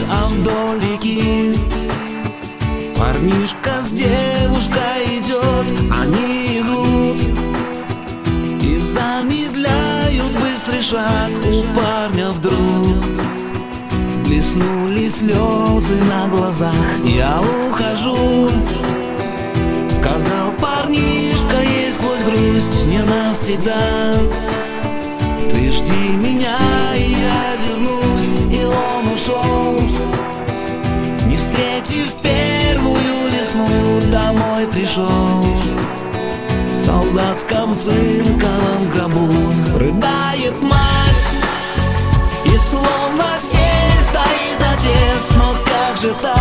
а вдоль реки парнишка с девушкой идет. Они идут и замедляют быстрый шаг. У парня вдруг блеснули слезы на глазах. Я ухожу, сказал парнишка ей сквозь грусть, не навсегда. Ты жди меня, и я вернусь. И он ушел, не встретив первую весну. Домой пришел в солдатском цинковом гробу. Рыдает мать, и словно тень стоит отец. Но как же так?